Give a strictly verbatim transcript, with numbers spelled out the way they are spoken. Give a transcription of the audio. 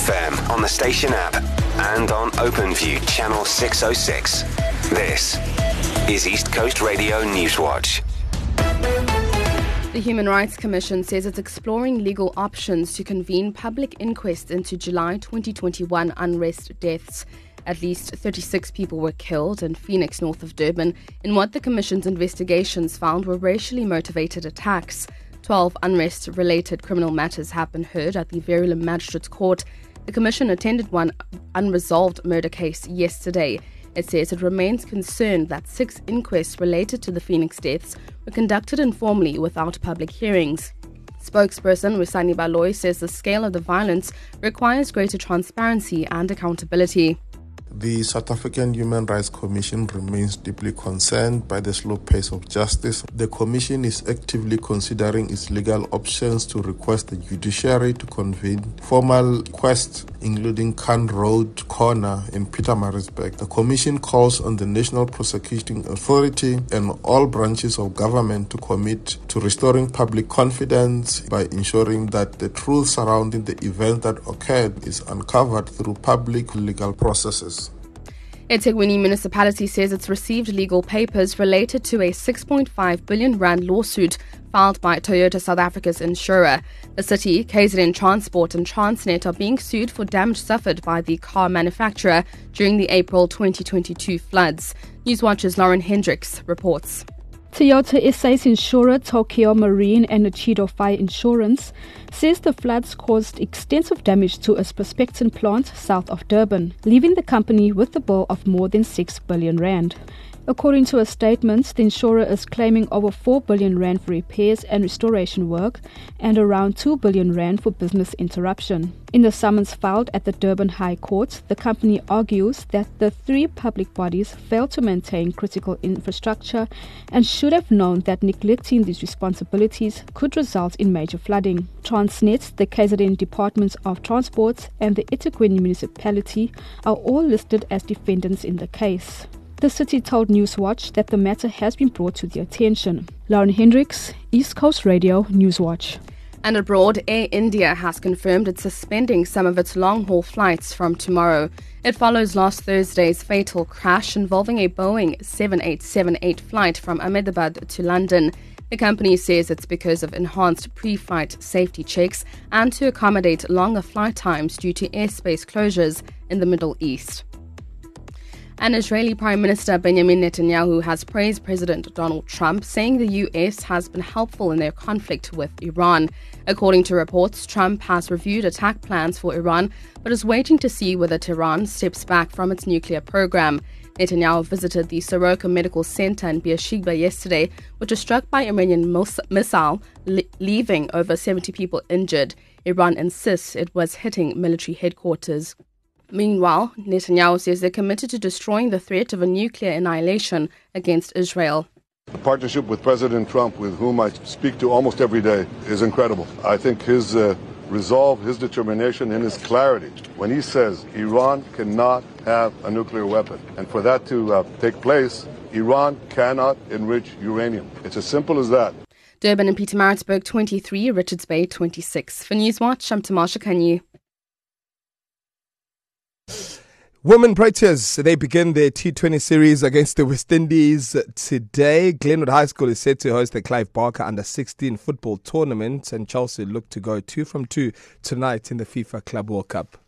F M, on the station app, and on OpenView channel six oh six. This is East Coast Radio Newswatch. The Human Rights Commission says it's exploring legal options to convene public inquests into July twenty twenty-one unrest deaths. At least thirty-six people were killed in Phoenix, north of Durban, in what the Commission's investigations found were racially motivated attacks. Twelve unrest-related criminal matters have been heard at the Verulam Magistrates Court. The Commission attended one unresolved murder case yesterday. It says it remains concerned that six inquests related to the Phoenix deaths were conducted informally without public hearings. Spokesperson Wisani Baloyi says the scale of the violence requires greater transparency and accountability. The South African Human Rights Commission remains deeply concerned by the slow pace of justice. The Commission is actively considering its legal options to request the judiciary to convene formal inquests, including Khan Road Corner in Pietermaritzburg. The Commission calls on the National Prosecuting Authority and all branches of government to commit to restoring public confidence by ensuring that the truth surrounding the event that occurred is uncovered through public legal processes. eThekwini municipality says it's received legal papers related to a six point five billion rand lawsuit filed by Toyota South Africa's insurer. The city, K Z N Transport and Transnet are being sued for damage suffered by the car manufacturer during the April twenty twenty-two floods. Newswatch's Lauren Hendricks reports. Toyota S A's insurer Tokyo Marine and Nichido Fire Insurance says the floods caused extensive damage to a Prospecton plant south of Durban, leaving the company with the bill of more than six billion rand. According to a statement, the insurer is claiming over four billion rand for repairs and restoration work and around two billion rand for business interruption. In the summons filed at the Durban High Court, the company argues that the three public bodies failed to maintain critical infrastructure and should have known that neglecting these responsibilities could result in major flooding. Transnet, the K Z N Department of Transport, and the eThekwini municipality are all listed as defendants in the case. The city told Newswatch that the matter has been brought to their attention. Lauren Hendricks, East Coast Radio Newswatch. And abroad, Air India has confirmed it's suspending some of its long-haul flights from tomorrow. It follows last Thursday's fatal crash involving a Boeing seven eight seven eight flight from Ahmedabad to London. The company says it's because of enhanced pre-flight safety checks and to accommodate longer flight times due to airspace closures in the Middle East. And Israeli Prime Minister Benjamin Netanyahu has praised President Donald Trump, saying the U S has been helpful in their conflict with Iran. According to reports, Trump has reviewed attack plans for Iran, but is waiting to see whether Tehran steps back from its nuclear program. Netanyahu visited the Soroka Medical Center in Beersheba yesterday, which was struck by Iranian missile, leaving over seventy people injured. Iran insists it was hitting military headquarters. Meanwhile, Netanyahu says they're committed to destroying the threat of a nuclear annihilation against Israel. The partnership with President Trump, with whom I speak to almost every day, is incredible. I think his uh, resolve, his determination, and his clarity when he says Iran cannot have a nuclear weapon. And for that to uh, take place, Iran cannot enrich uranium. It's as simple as that. Durban and Pietermaritzburg twenty-three, Richards Bay twenty-six. For Newswatch, I'm Tamasha Kanyi. Women Proteas, they begin their T twenty series against the West Indies today. Glenwood High School is set to host the Clive Barker under sixteen football tournament, and Chelsea look to go two from two tonight in the FIFA Club World Cup.